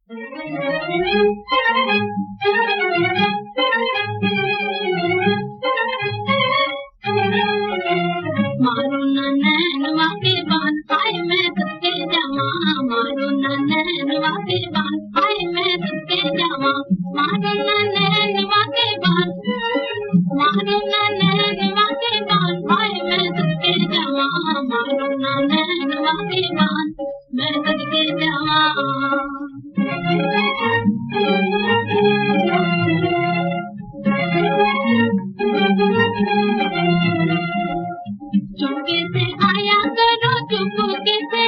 मारो ना नैनवा के बान आए मैं तुझके जावा, मारो ना नैनवा के बान आए मैं तुझके जावा, मारो ना नैनवा के बान, मारो ना नैनवा के बान आए मैं तुझके जावा, मारो ना नैनवा के बान मैं तुझके जावा। चुपके से आया करो, चुपके से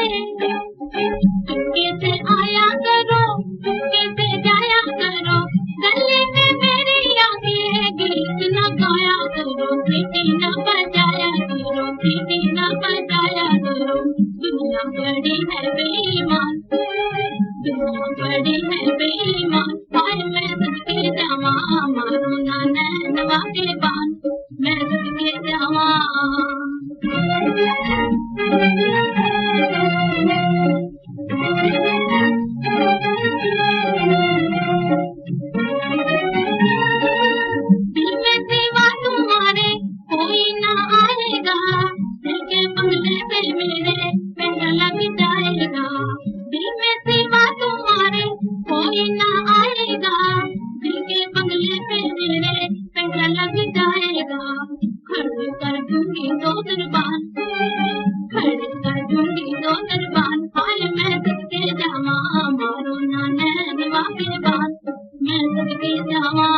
आया करो, चुपके से जाया करो, गली में मेरी आती है गीत न गाया करो, सीटी न बजाया करो, सीटी न बजाया करो। दुनिया बड़ी है बेईमान, दुनिया बड़ी है बेईमान, आए मैं तुझके जावा, मारो ना नैनवा के बान मैं तुझके जावा। दिल में सिवा तुम्हारे कोई ना आएगा, दिल के बंगले पे मेरे पैसा लग जाएगा, दिल में सिवा तुम्हारे कोई ना आएगा, दिल के बंगले पे मेरे पैसा लग जाएगा। खड़े कर दूंगी दो दरबान, खड़े कर दूंगी दो दरबान, आए मैं तुझके जावा, मारो ना नैनवा के बान मैं तुझके जावा।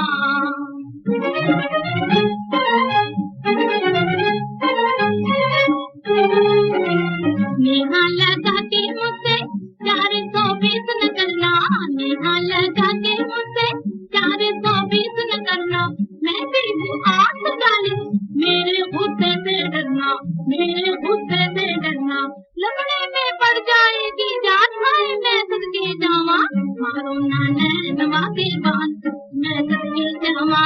नेहा लगा के मुझसे 420 न करना, नेहा लगा के मुझसे 420 न करना, मैं फिर हूँ 48 मेरे गुस्से से डरना, मेरे गुस्से से डरना, लपड़े में पड़ जाएगी जान आए मैं तुझके जावा, मारो ना नैनवा के बान मैं तुझके जावा।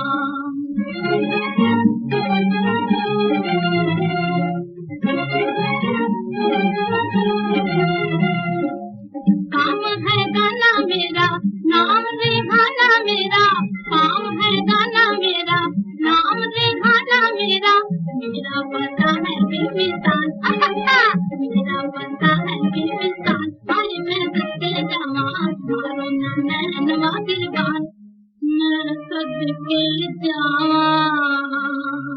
काम है गाना मेरा नाम रेहाना मेरा, काम है गाना मेरा नाम रेहाना मेरा, मेरा पता है बेमिसाल, मेरा पता है बेमिसाल, आए मैं तुझके जावा, मारो ना नैनवा के बान मैं तुझके जावा।